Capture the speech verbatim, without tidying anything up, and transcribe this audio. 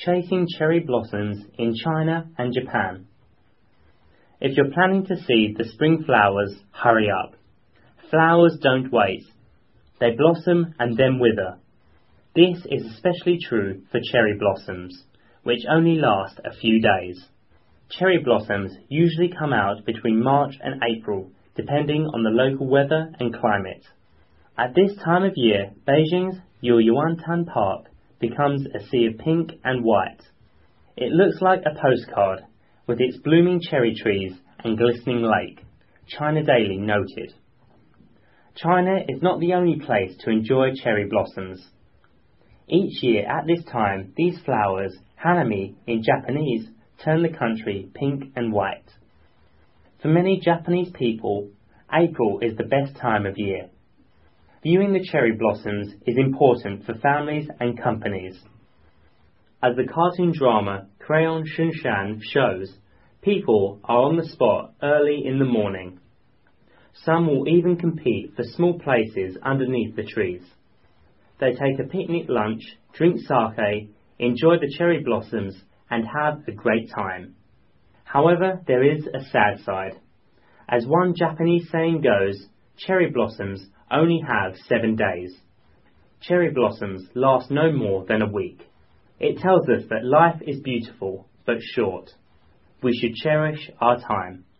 chasing cherry blossoms in China and Japan. If you're planning to see the spring flowers, hurry up. Flowers don't wait. They blossom and then wither. This is especially true for cherry blossoms, which only last a few days. Cherry blossoms usually come out between March and April, depending on the local weather and climate. At this time of year, Beijing's Yuyuantan Park becomes a sea of pink and white. It looks like a postcard, with its blooming cherry trees and glistening lake, China Daily noted. China is not the only place to enjoy cherry blossoms. Each year at this time, these flowers, hanami in Japanese, turn the country pink and white. For many Japanese people, April is the best time of year. Viewing the cherry blossoms is important for families and companies. As the cartoon drama Crayon Shinshan shows, people are on the spot early in the morning. Some will even compete for small places underneath the trees. They take a picnic lunch, drink sake, enjoy the cherry blossoms, and have a great time. However, there is a sad side. As one Japanese saying goes, cherry blossoms only have seven days. Cherry blossoms last no more than a week. It tells us that life is beautiful, but short. We should cherish our time.